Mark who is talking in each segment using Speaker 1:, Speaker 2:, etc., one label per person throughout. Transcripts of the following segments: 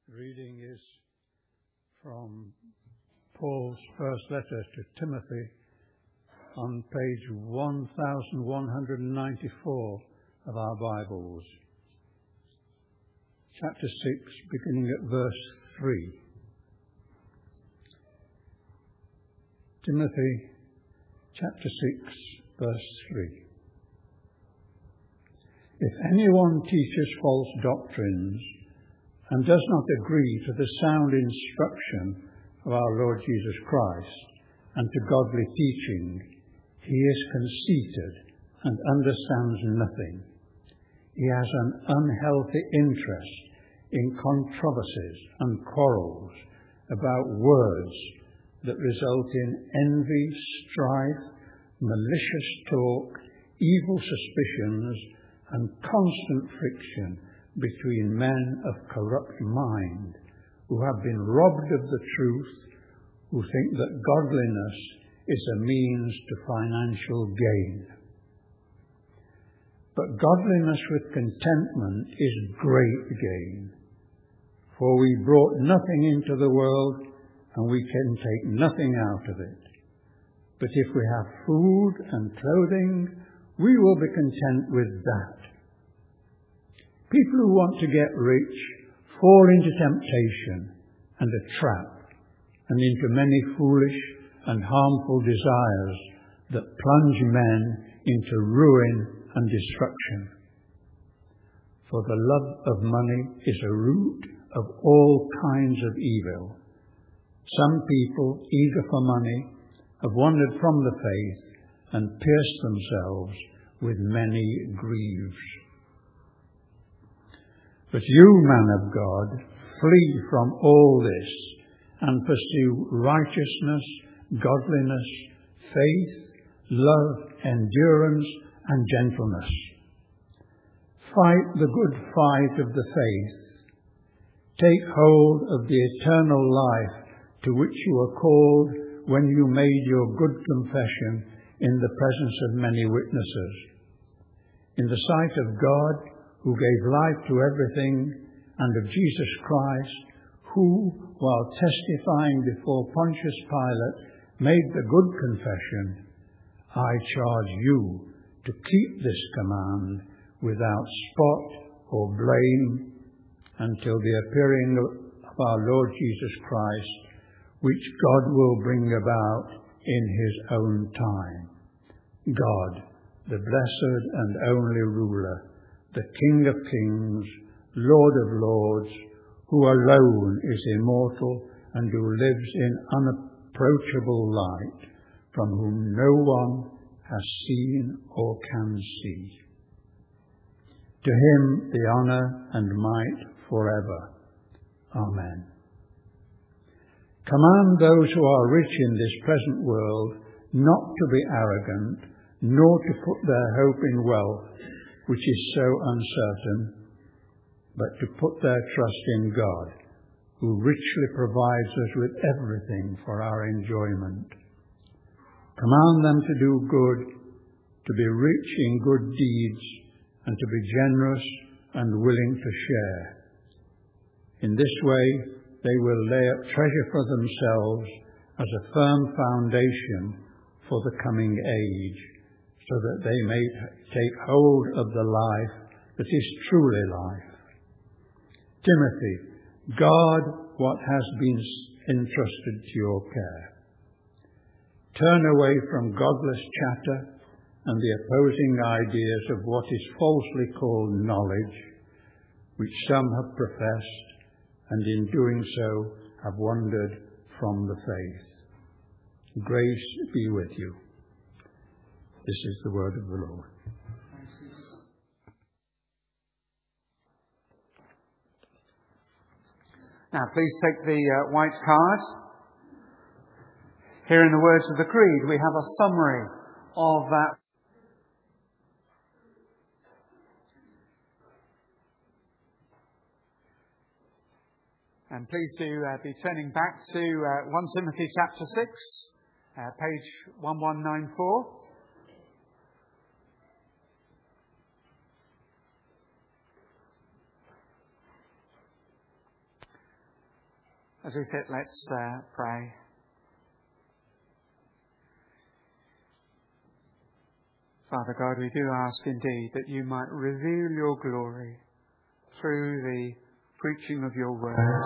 Speaker 1: reading is from Paul's first letter to Timothy on page 1194 of our Bibles. Chapter 6, beginning at verse 3. Timothy, chapter 6, verse 3. If anyone teaches false doctrines and does not agree to the sound instruction of our Lord Jesus Christ and to godly teaching, he is conceited and understands nothing. He has an unhealthy interest in controversies and quarrels about words that result in envy, strife, malicious talk, evil suspicions, and constant friction between men of corrupt mind, who have been robbed of the truth, who think that godliness is a means to financial gain. But godliness with contentment is great gain. For we brought nothing into the world, and we can take nothing out of it. But if we have food and clothing, we will be content with that. People who want to get rich fall into temptation and a trap, and into many foolish and harmful desires that plunge men into ruin and destruction. For the love of money is a root of all kinds of evil. Some people, eager for money, have wandered from the faith and pierced themselves with many griefs. But you, man of God, flee from all this and pursue righteousness, godliness, faith, love, endurance, and gentleness. Fight the good fight of the faith. Take hold of the eternal life to which you were called when you made your good confession in the presence of many witnesses. In the sight of God, who gave life to everything, and of Jesus Christ, who, while testifying before Pontius Pilate, made the good confession, I charge you to keep this command without spot or blame until the appearing of our Lord Jesus Christ, which God will bring about in his own time. God, the blessed and only ruler, the King of kings, Lord of lords, who alone is immortal and who lives in unapproachable light, from whom no one has seen or can see. To him the honour and might forever. Amen. Command those who are rich in this present world not to be arrogant, nor to put their hope in wealth, which is so uncertain, but to put their trust in God, who richly provides us with everything for our enjoyment. Command them to do good, to be rich in good deeds, and to be generous and willing to share. In this way, they will lay up treasure for themselves as a firm foundation for the coming age, so that they may take hold of the life that is truly life. Timothy, guard what has been entrusted to your care. Turn away from godless chatter and the opposing ideas of what is falsely called knowledge, which some have professed, and in doing so have wandered from the faith. Grace be with you. This is the word of the Lord.
Speaker 2: Now, please take the white card. Here in the words of the Creed, we have a summary of that. And please do be turning back to 1 Timothy chapter 6, page 1194. As we sit, let's pray. Father God, we do ask indeed that you might reveal your glory through the preaching of your word.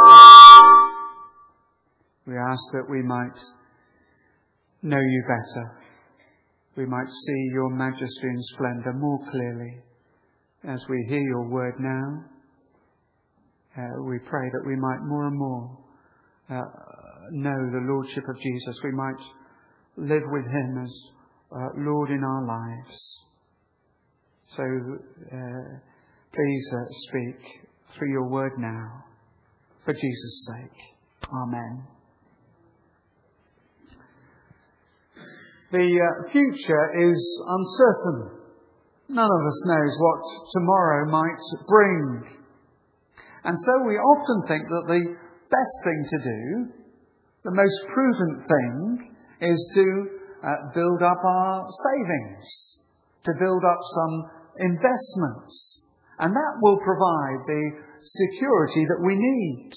Speaker 2: We ask that we might know you better. We might see your majesty and splendour more clearly as we hear your word now. We pray that we might more and more know the Lordship of Jesus. We might live with him as Lord in our lives. So please speak through your word now, for Jesus' sake. Amen. The future is uncertain. None of us knows what tomorrow might bring. And so we often think that the best thing to do, the most prudent thing, is to build up our savings, to build up some investments. And that will provide the security that we need.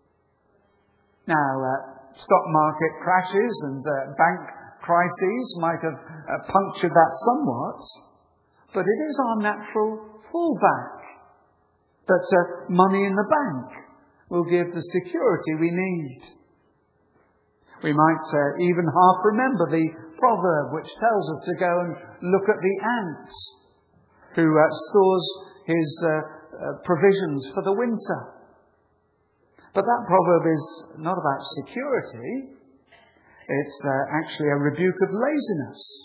Speaker 2: Now, stock market crashes and bank crises might have punctured that somewhat, but it is our natural fallback that money in the bank will give the security we need. We might even half remember the proverb which tells us to go and look at the ant who stores his provisions for the winter. But that proverb is not about security. It's actually a rebuke of laziness.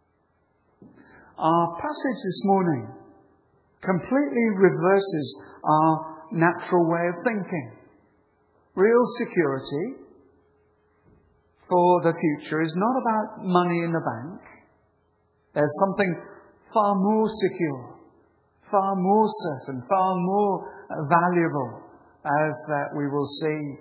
Speaker 2: Our passage this morning completely reverses our natural way of thinking. Real security for the future is not about money in the bank. There's something far more secure, far more certain, far more valuable, as we will see.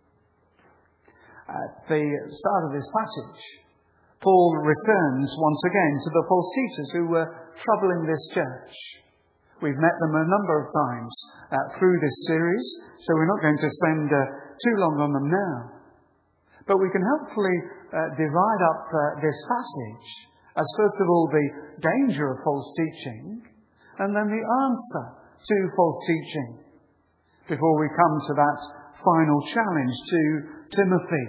Speaker 2: At the start of this passage, Paul returns once again to the false teachers who were troubling this church. We've met them a number of times through this series, so we're not going to spend too long on them now. But we can helpfully divide up this passage as, first of all, the danger of false teaching, and then the answer to false teaching, before we come to that final challenge to Timothy.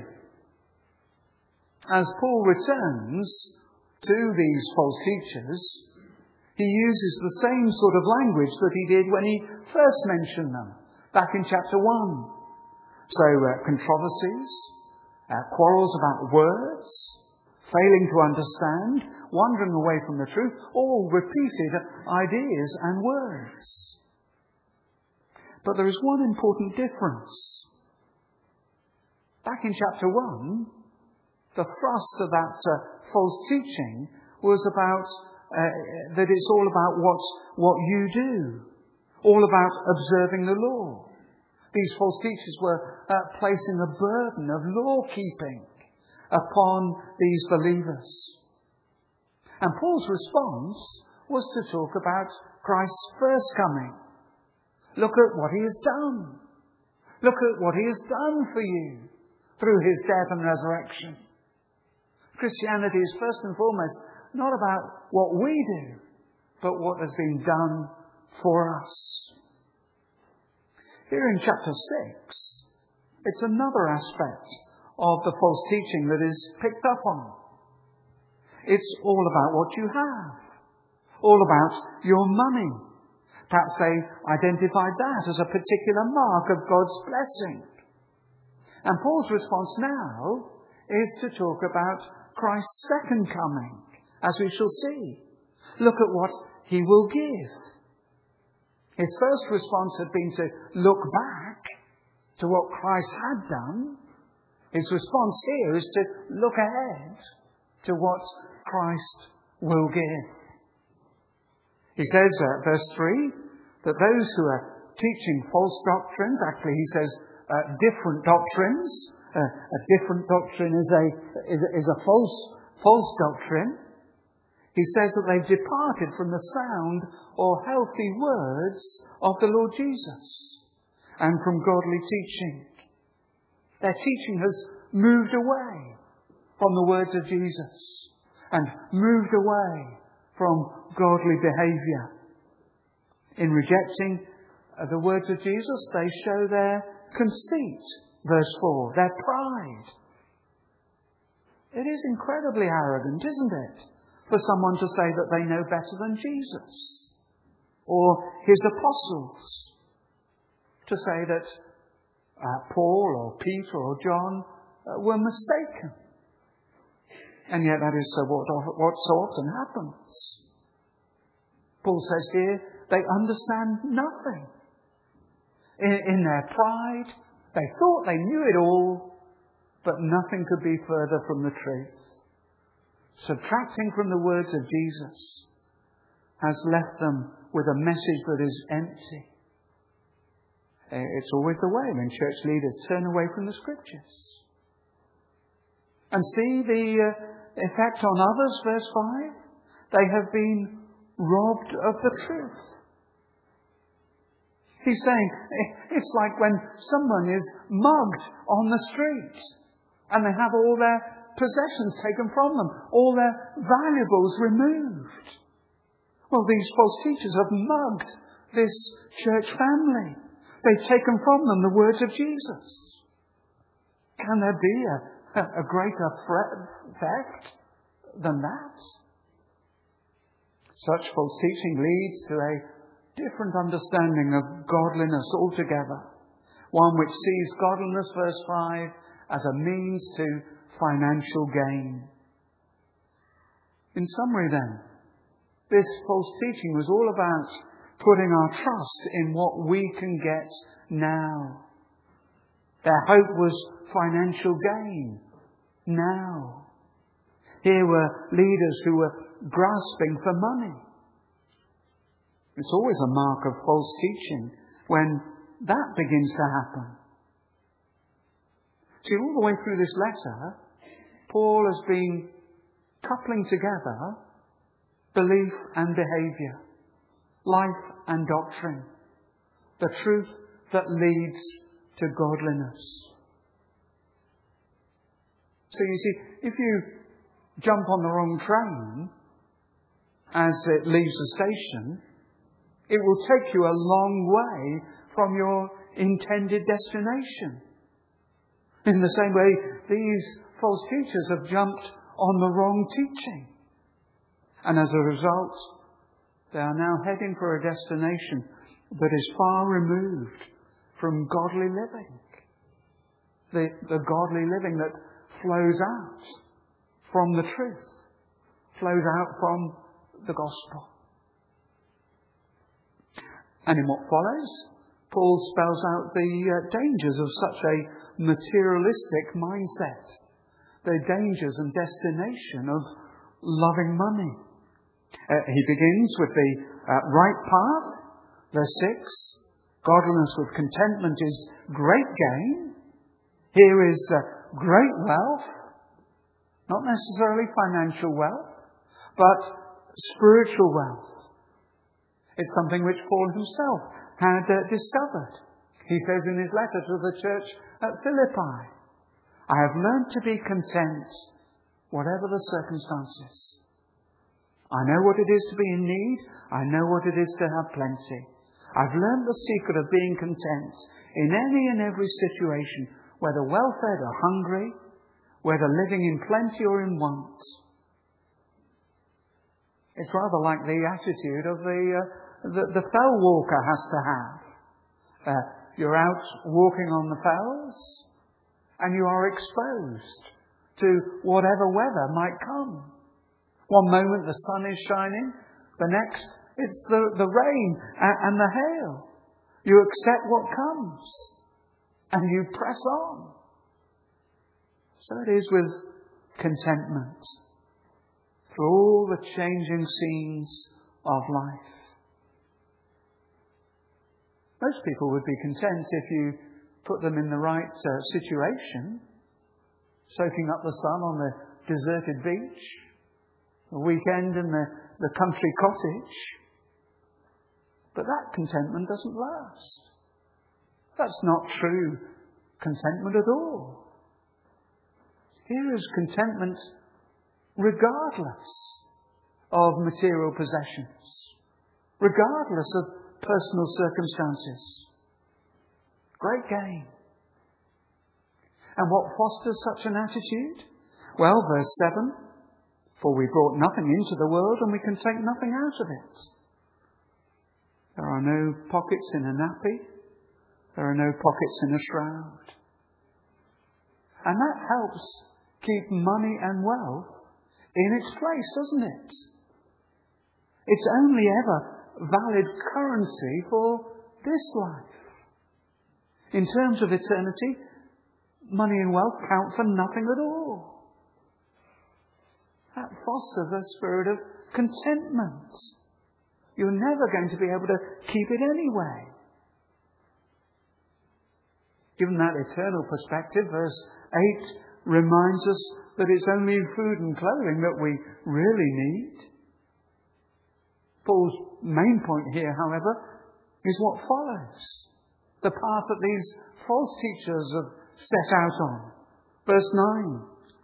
Speaker 2: As Paul returns to these false teachers, he uses the same sort of language that he did when he first mentioned them, back in chapter 1. So controversies, quarrels about words, failing to understand, wandering away from the truth, all repeated ideas and words. But there is one important difference. Back in chapter 1, the thrust of that false teaching was about that it's all about what you do, all about observing the law. These false teachers were placing a burden of law-keeping upon these believers. And Paul's response was to talk about Christ's first coming. Look at what he has done. Look at what he has done for you through his death and resurrection. Christianity is first and foremost not about what we do, but what has been done for us. Here in chapter 6, it's another aspect of the false teaching that is picked up on. It's all about what you have, all about your money. Perhaps they identified that as a particular mark of God's blessing. And Paul's response now is to talk about Christ's second coming, as we shall see. Look at what he will give. His first response had been to look back to what Christ had done. His response here is to look ahead to what Christ will give. He says, verse 3, that those who are teaching false doctrines, actually he says different doctrines. A different doctrine is a false doctrine. He says that they've departed from the sound or healthy words of the Lord Jesus and from godly teaching. Their teaching has moved away from the words of Jesus and moved away from godly behaviour. In rejecting the words of Jesus, they show their conceit, verse 4, their pride. It is incredibly arrogant, isn't it, for someone to say that they know better than Jesus or his apostles, to say that Paul or Peter or John were mistaken. And yet that is what so often happens. Paul says here, they understand nothing. In their pride, they thought they knew it all, but nothing could be further from the truth. Subtracting from the words of Jesus has left them with a message that is empty. It's always the way when church leaders turn away from the Scriptures. And see the effect on others, verse 5. They have been robbed of the truth. He's saying it's like when someone is mugged on the street and they have all their possessions taken from them, all their valuables removed. Well, these false teachers have mugged this church family. They've taken from them the words of Jesus. Can there be a greater theft than that? Such false teaching leads to a different understanding of godliness altogether. One which sees godliness, verse 5, as a means to financial gain. In summary then, this false teaching was all about putting our trust in what we can get now. Their hope was financial gain now. Here were leaders who were grasping for money. It's always a mark of false teaching when that begins to happen. See, all the way through this letter, Paul has been coupling together belief and behaviour, life and doctrine, the truth that leads to godliness. So you see, if you jump on the wrong train as it leaves the station, it will take you a long way from your intended destination. In the same way, these false teachers have jumped on the wrong teaching. And as a result, they are now heading for a destination that is far removed from godly living. The godly living that flows out from the truth, flows out from the gospel. And in what follows, Paul spells out the dangers of such a materialistic mindset, the dangers and destination of loving money. He begins with the right path, verse 6. Godliness with contentment is great gain. Here is great wealth, not necessarily financial wealth, but spiritual wealth. It's something which Paul himself had discovered. He says in his letter to the church at Philippi, I have learned to be content, whatever the circumstances. I know what it is to be in need. I know what it is to have plenty. I've learned the secret of being content in any and every situation, whether well-fed or hungry, whether living in plenty or in want. It's rather like the attitude of the fell walker has to have. You're out walking on the fells and you are exposed to whatever weather might come. One moment the sun is shining, the next it's the rain and the hail. You accept what comes and you press on. So it is with contentment through all the changing scenes of life. Most people would be content if you put them in the right situation, soaking up the sun on the deserted beach, a weekend in the country cottage. But that contentment doesn't last. That's not true contentment at all. Here is contentment regardless of material possessions, regardless of personal circumstances. Great gain. And what fosters such an attitude? Well, verse 7, for we brought nothing into the world and we can take nothing out of it. There are no pockets in a nappy. There are no pockets in a shroud. And that helps keep money and wealth in its place, doesn't it? It's only ever valid currency for this life. In terms of eternity, money and wealth count for nothing at all. That fosters a spirit of contentment. You're never going to be able to keep it anyway. Given that eternal perspective, verse 8 reminds us that it's only food and clothing that we really need. Paul's main point here, however, is what follows. The path that these false teachers have set out on. Verse 9.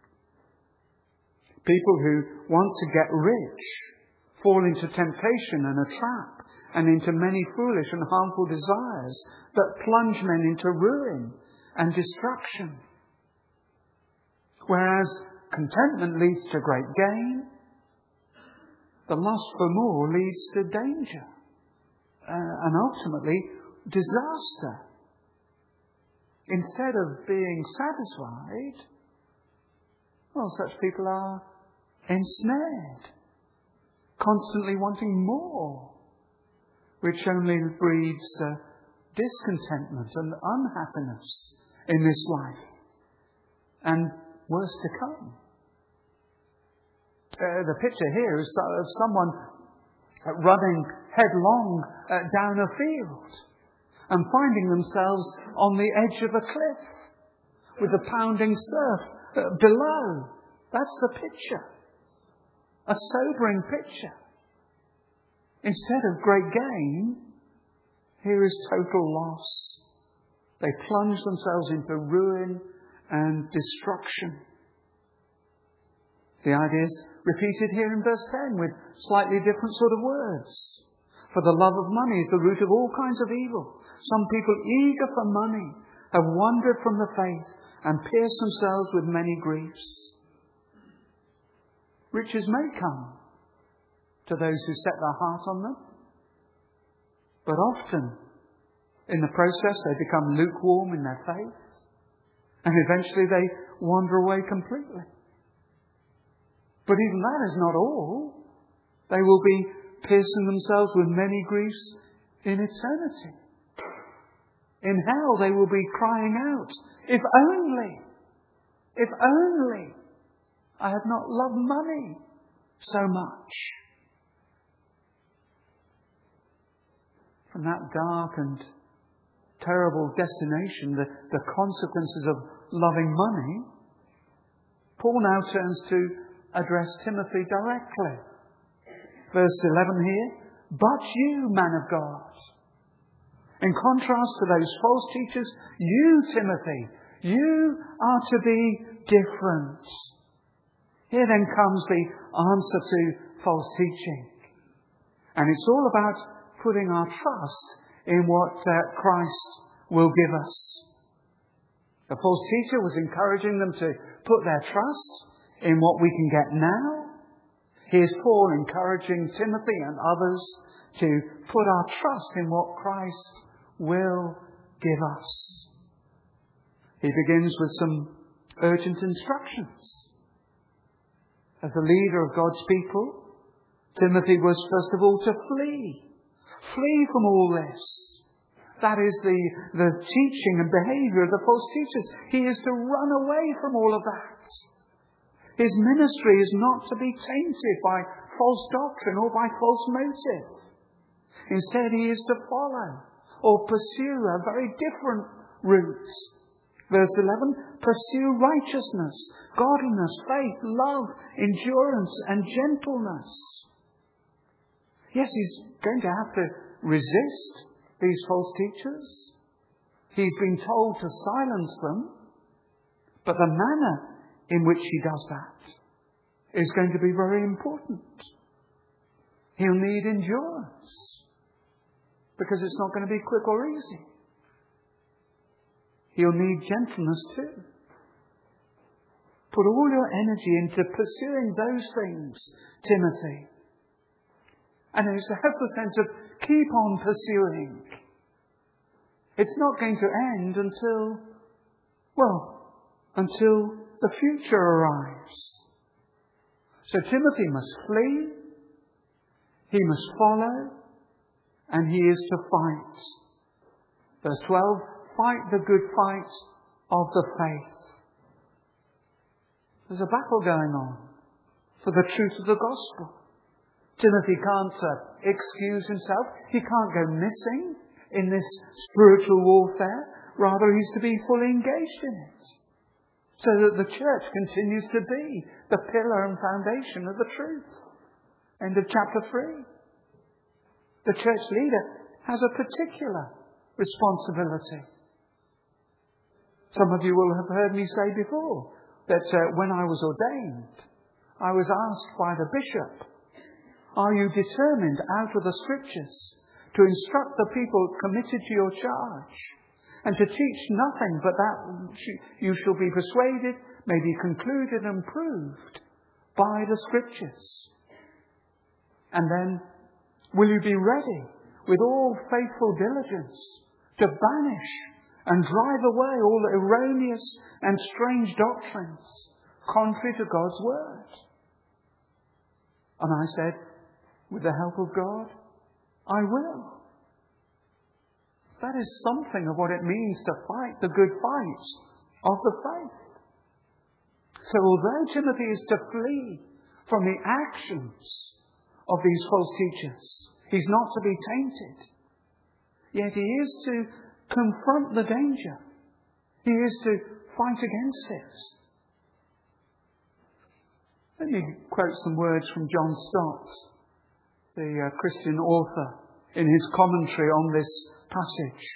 Speaker 2: People who want to get rich fall into temptation and a trap and into many foolish and harmful desires that plunge men into ruin and destruction. Whereas contentment leads to great gain, the lust for more leads to danger and ultimately disaster. Instead of being satisfied, well, such people are ensnared, constantly wanting more, which only breeds discontentment and unhappiness in this life, and worse to come. The picture here is of someone running headlong down a field and finding themselves on the edge of a cliff with the pounding surf below. That's the picture. A sobering picture. Instead of great gain, here is total loss. They plunge themselves into ruin and destruction. The idea is repeated here in verse 10 with slightly different sort of words. For the love of money is the root of all kinds of evil. Some people eager for money have wandered from the faith and pierced themselves with many griefs. Riches may come to those who set their heart on them, but often in the process they become lukewarm in their faith, and eventually they wander away completely. But even that is not all. They will be piercing themselves with many griefs in eternity. In hell they will be crying out, if only I had not loved money so much. From that dark and terrible destination, the consequences of loving money, Paul now turns to address Timothy directly. Verse 11 here, but you, man of God. In contrast to those false teachers, you, Timothy, you are to be different. Here then comes the answer to false teaching. And it's all about putting our trust in what Christ will give us. The false teacher was encouraging them to put their trust in what we can get now. Here's Paul encouraging Timothy and others to put our trust in what Christ will give us. He begins with some urgent instructions. As the leader of God's people, Timothy was first of all to flee. Flee from all this. That is the teaching and behavior of the false teachers. He is to run away from all of that. His ministry is not to be tainted by false doctrine or by false motive. Instead, he is to follow or pursue a very different route. Verse 11, pursue righteousness, godliness, faith, love, endurance, and gentleness. Yes, he's going to have to resist these false teachers. He's been told to silence them, but the manner in which he does that is going to be very important. He'll need endurance, because it's not going to be quick or easy. He'll need gentleness too. Put all your energy into pursuing those things, Timothy. And it has the sense of keep on pursuing. It's not going to end until the future arrives. So Timothy must flee, he must follow, and he is to fight. Verse 12, fight the good fight of the faith. There's a battle going on for the truth of the gospel. Timothy can't excuse himself. He can't go missing in this spiritual warfare. Rather, he's to be fully engaged in it, so that the church continues to be the pillar and foundation of the truth. End of chapter 3. The church leader has a particular responsibility. Some of you will have heard me say before that when I was ordained, I was asked by the bishop, are you determined out of the Scriptures to instruct the people committed to your charge, and to teach nothing but that you shall be persuaded, may be concluded and proved by the Scriptures? And then, will you be ready with all faithful diligence to banish and drive away all erroneous and strange doctrines contrary to God's word? And I said, with the help of God, I will. That is something of what it means to fight the good fight of the faith. So although Timothy is to flee from the actions of these false teachers, he's not to be tainted. Yet he is to confront the danger. He is to fight against it. Let me quote some words from John Stott, the Christian author, in his commentary on this passage.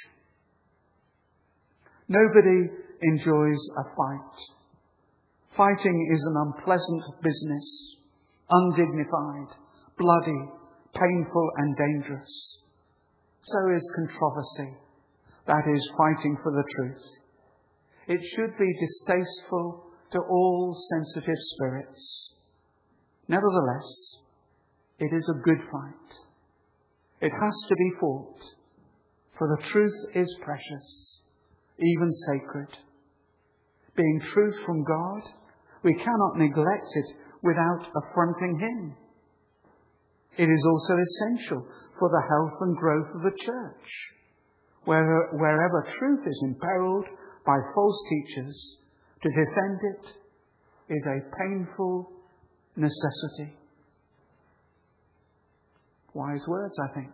Speaker 2: Nobody enjoys a fight. Fighting is an unpleasant business, undignified, bloody, painful and dangerous. So is controversy, that is, fighting for the truth. It should be distasteful to all sensitive spirits. Nevertheless, it is a good fight. It has to be fought, for the truth is precious, even sacred. Being truth from God, we cannot neglect it without affronting Him. It is also essential for the health and growth of the church. Wherever truth is imperiled by false teachers, to defend it is a painful necessity. Wise words, I think.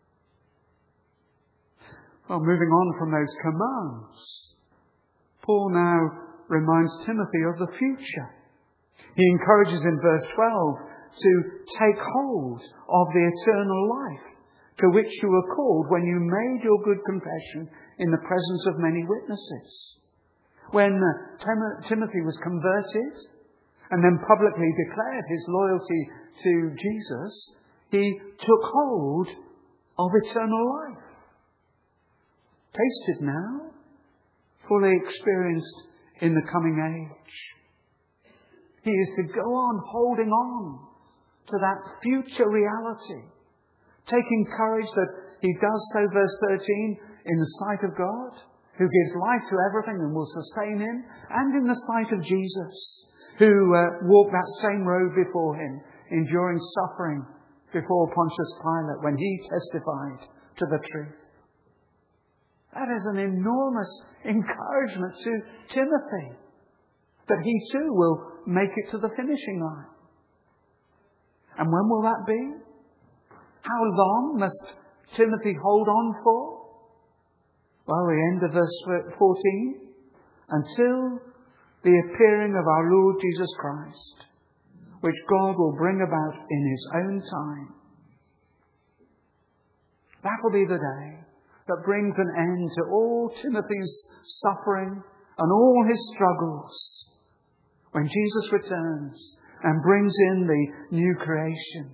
Speaker 2: Well, moving on from those commands, Paul now reminds Timothy of the future. He encourages in verse 12 to take hold of the eternal life to which you were called when you made your good confession in the presence of many witnesses. When Timothy was converted and then publicly declared his loyalty to Jesus, he took hold of eternal life. Tasted now, fully experienced in the coming age. He is to go on holding on to that future reality, taking courage that he does so, verse 13, in the sight of God, who gives life to everything and will sustain him, and in the sight of Jesus, who walked that same road before him, enduring suffering before Pontius Pilate when he testified to the truth. That is an enormous encouragement to Timothy, that he too will make it to the finishing line. And when will that be? How long must Timothy hold on for? Well, the end of verse 14. Until the appearing of our Lord Jesus Christ, which God will bring about in His own time. That will be the day that brings an end to all Timothy's suffering and all his struggles when Jesus returns and brings in the new creation.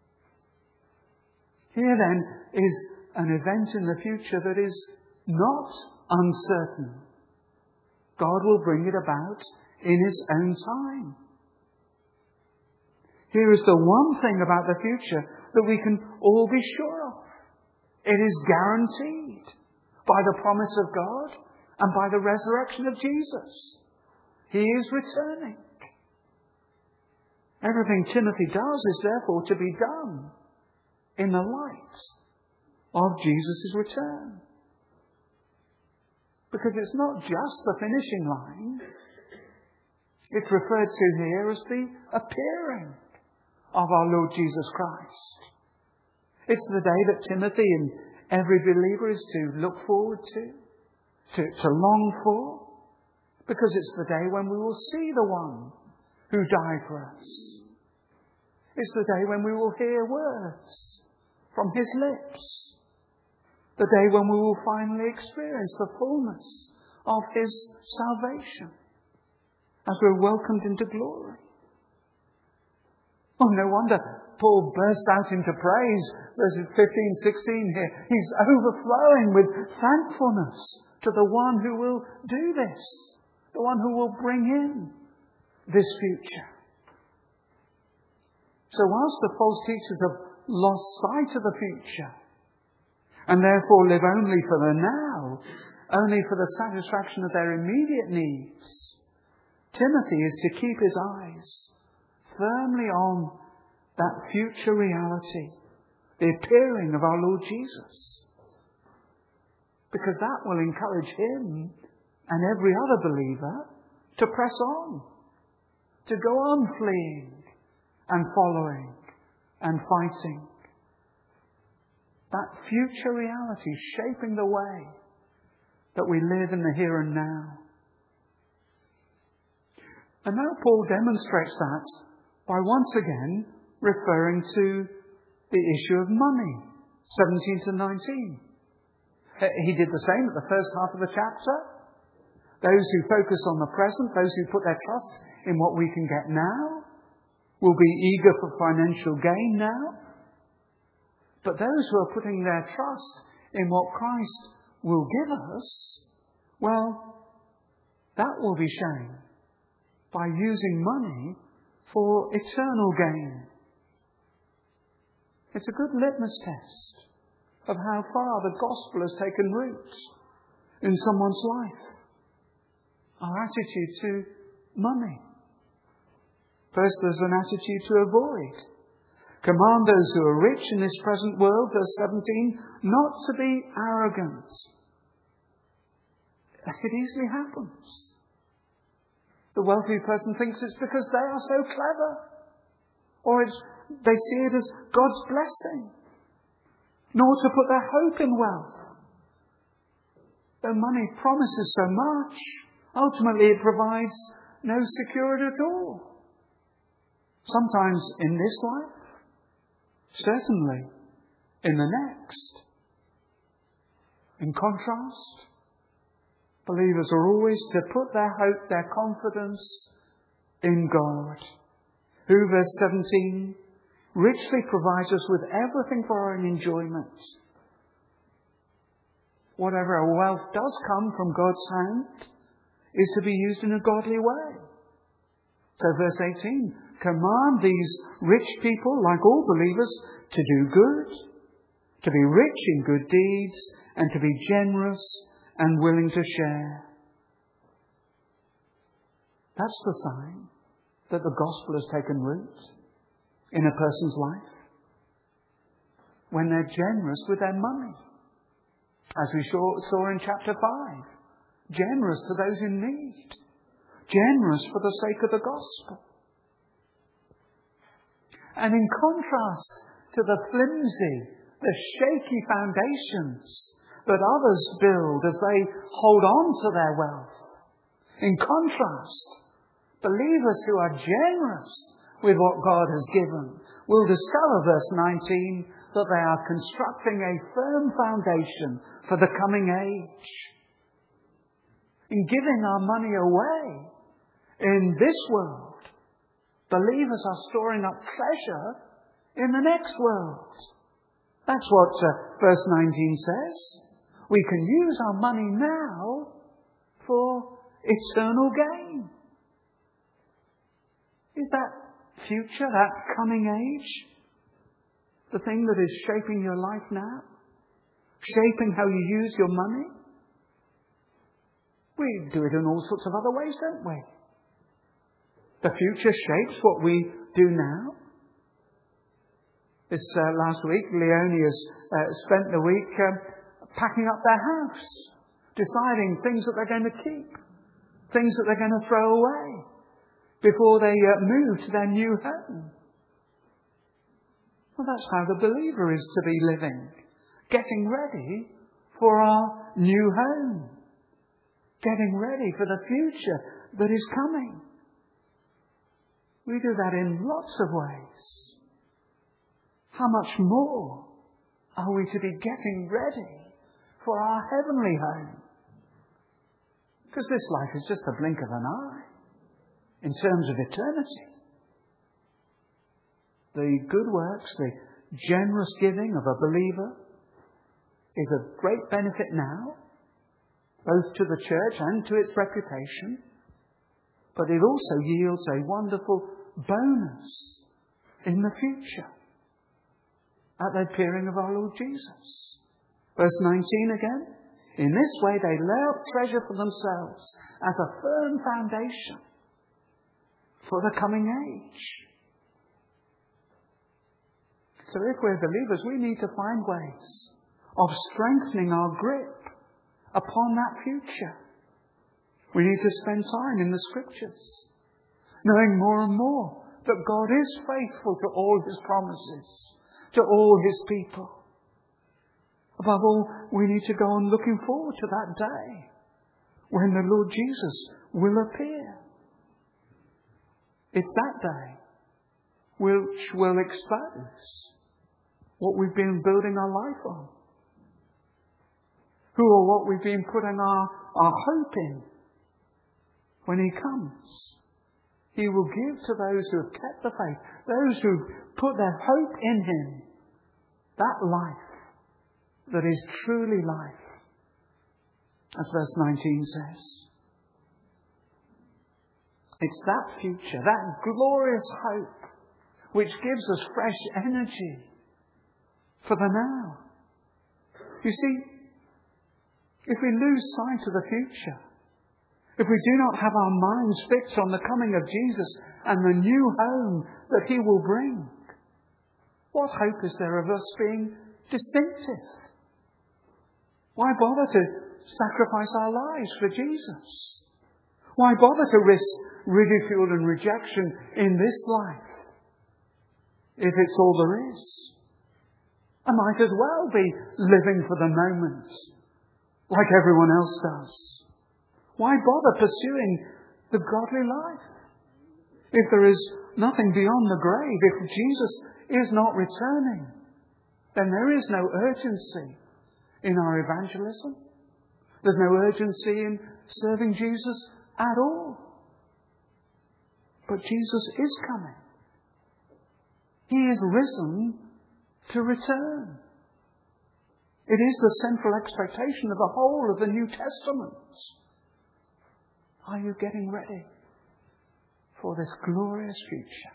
Speaker 2: Here then is an event in the future that is not uncertain. God will bring it about in His own time. Here is the one thing about the future that we can all be sure of. It is guaranteed by the promise of God and by the resurrection of Jesus. He is returning. Everything Timothy does is therefore to be done in the light of Jesus' return. Because it's not just the finishing line. It's referred to here as the appearing of our Lord Jesus Christ. It's the day that Timothy and every believer is to look forward to long for, because it's the day when we will see the one who died for us. It's the day when we will hear words from His lips. The day when we will finally experience the fullness of His salvation as we're welcomed into glory. Oh, no wonder Paul bursts out into praise. Verses 15, 16 here. He's overflowing with thankfulness to the one who will do this. The one who will bring in this future. So whilst the false teachers have lost sight of the future and therefore live only for the now, only for the satisfaction of their immediate needs, Timothy is to keep his eyes firmly on that future reality, the appearing of our Lord Jesus. Because that will encourage him and every other believer to press on, to go on fleeing and following and fighting. That future reality shaping the way that we live in the here and now. And now Paul demonstrates that by once again referring to the issue of money, 17 to 19. He did the same at the first half of the chapter. Those who focus on the present, those who put their trust in what we can get now, will be eager for financial gain now. But those who are putting their trust in what Christ will give us, well, that will be shown by using money for eternal gain. It's a good litmus test of how far the gospel has taken root in someone's life. Our attitude to money. First, there's an attitude to avoid. Command those who are rich in this present world, verse 17, not to be arrogant. It easily happens. The wealthy person thinks it's because they are so clever. Or they see it as God's blessing. Nor to put their hope in wealth. Though money promises so much, ultimately it provides no security at all. Sometimes in this life, certainly in the next. In contrast, believers are always to put their hope, their confidence in God, who, verse 17, richly provides us with everything for our own enjoyment. Whatever our wealth does come from God's hand is to be used in a godly way. So verse 18, command these rich people, like all believers, to do good, to be rich in good deeds, and to be generous and willing to share. That's the sign that the gospel has taken root in a person's life. When they're generous with their money. As we saw in chapter 5. Generous to those in need. Generous for the sake of the gospel. And in contrast to the flimsy, the shaky foundations that others build as they hold on to their wealth. In contrast, believers who are generous with what God has given will discover, verse 19, that they are constructing a firm foundation for the coming age. In giving our money away in this world, believers are storing up treasure in the next world. That's what verse 19 says. We can use our money now for eternal gain. Is that future, that coming age, the thing that is shaping your life now? Shaping how you use your money? We do it in all sorts of other ways, don't we? The future shapes what we do now. This last week, Leonie has spent the week packing up their house, deciding things that they're going to keep, things that they're going to throw away before they move to their new home. Well, that's how the believer is to be living, getting ready for our new home, getting ready for the future that is coming. We do that in lots of ways. How much more are we to be getting ready for our heavenly home? Because this life is just a blink of an eye in terms of eternity. The good works, the generous giving of a believer is of great benefit now, both to the church and to its reputation, but it also yields a wonderful bonus in the future at the appearing of our Lord Jesus. Verse 19 again. In this way they lay up treasure for themselves as a firm foundation for the coming age. So if we're believers, we need to find ways of strengthening our grip upon that future. We need to spend time in the Scriptures, knowing more and more that God is faithful to all His promises, to all His people. Above all, we need to go on looking forward to that day when the Lord Jesus will appear. It's that day which will expose what we've been building our life on, who or what we've been putting our hope in. When He comes, He will give to those who have kept the faith, those who put their hope in Him, that life that is truly life, as verse 19 says. It's that future, that glorious hope, which gives us fresh energy for the now. You see, if we lose sight of the future, if we do not have our minds fixed on the coming of Jesus and the new home that He will bring, what hope is there of us being distinctive? Why bother to sacrifice our lives for Jesus? Why bother to risk ridicule and rejection in this life if it's all there is? I might as well be living for the moment like everyone else does. Why bother pursuing the godly life? If there is nothing beyond the grave, if Jesus is not returning, then there is no urgency in our evangelism. There's no urgency in serving Jesus at all. But Jesus is coming. He is risen to return. It is the central expectation of the whole of the New Testament. Are you getting ready for this glorious future?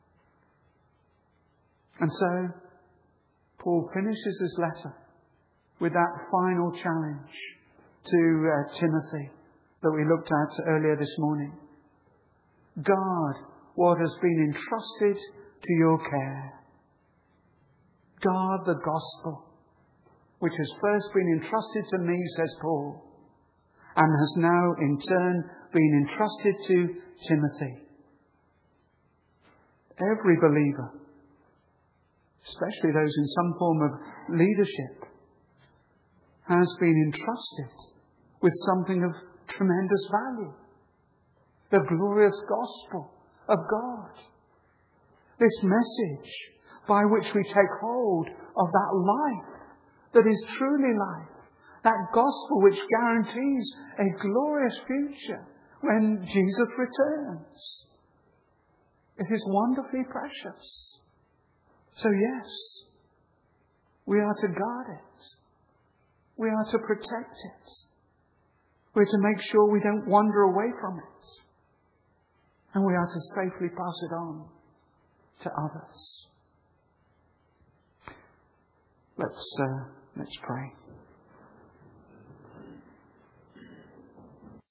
Speaker 2: And so, Paul finishes his letter with that final challenge to Timothy that we looked at earlier this morning. Guard what has been entrusted to your care. Guard the gospel, which has first been entrusted to me, says Paul, and has now in turn been entrusted to Timothy. Every believer, especially those in some form of leadership, has been entrusted with something of tremendous value. The glorious gospel of God. This message by which we take hold of that life that is truly life. That gospel which guarantees a glorious future when Jesus returns. It is wonderfully precious. So yes, we are to guard it. We are to protect it. We're to make sure we don't wander away from it. And we are to safely pass it on to others. Let's pray.